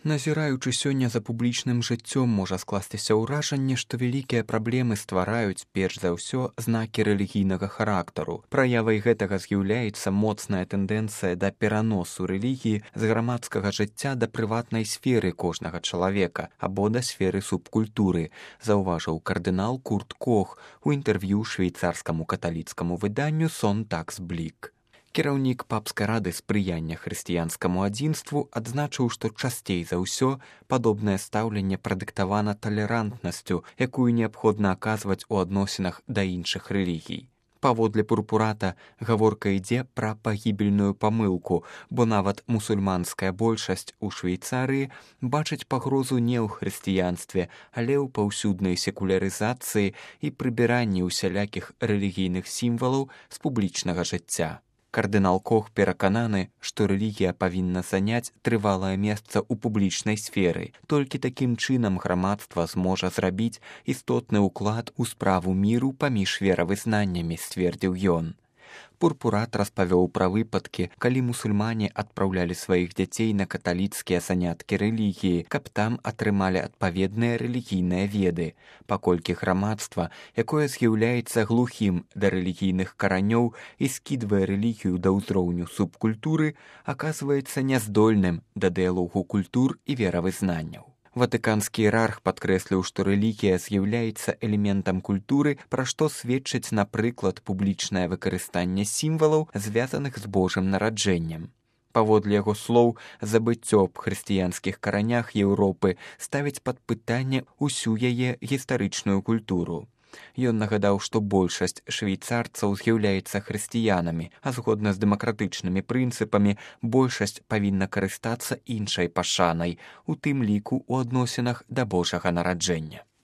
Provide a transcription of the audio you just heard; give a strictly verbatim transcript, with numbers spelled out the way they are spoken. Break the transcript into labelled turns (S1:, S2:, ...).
S1: Назіраючы сёння за публічным жыццём, можа скласціся ўражанне, што вялікія праблемы ствараюць, перш за ўсё, знакі рэлігійнага характару. Праявай гэтага з'яўляецца моцная тэндэнцыя да пераносу рэлігіі з грамадскага жыцця да прыватнай сферы кожнага чалавека або да сферы субкультуры, заўважыў кардынал Курт Кох у інтэрв'ю швейцарскаму каталіцкаму выданню «Сонтаксблік». Кіраўнік папскай рады спрыяння хрысціянскаму адзінству адзначыў, што часцей за ўсё падобнае стаўленне прадыктавана талерантнасцю, якую неабходна аказваць у адносінах да іншых рэлігій. Паводле Пурпурата гаворка ідзе пра пагібельную памылку, бо нават мусульманская большасць у Швейцарыі бачыць пагрозу не ў хрысціянстве, але ў паўсюднай секулярызацыі і прыбіранні ўсялякіх рэлігійных сімвалаў з публічнага жыцця. Кардынал Кох перакананы, што рэлігія павінна заняць трывалае месца ў публічнай сферы. Толькі такім чынам грамадства зможа зрабіць істотны ўклад у справу міру паміж веравызнаннямі, сцвердзіў ён. Пурпурат распавёў пра выпадкі, калі мусульмане адпраўлялі сваіх дзяцей на каталіцкія заняткі рэлігіі, каб там атрымалі адпаведныя рэлігійныя веды, паколькі грамадства, якое з'яўляецца глухім да рэлігійных каранёў і скідвае рэлігію да ўзроўню субкультуры, аказваецца няздольным да дыялогу культур і веравызнанняў. Ватыканскі іерарх падкрэсліў, што рэлігія з'яўляецца элементам культуры, пра што сведчыць, напрыклад, публічнае выкарыстанне сімвалаў, звязаных з Божым нараджэннем. Паводле яго слоў, забыццё аб хрысціянскіх каранях Еўропы ставіць пад пытанне ўсю яе гістарычную культуру. Ён нагадаў, што большасць швейцарцаў з'яўляецца хрысціянамі, а згодна з дэмакратычнымі прынцыпамі большасць павінна карыстацца іншай пашанай, у тым ліку ў адносінах да Божага нараджэння.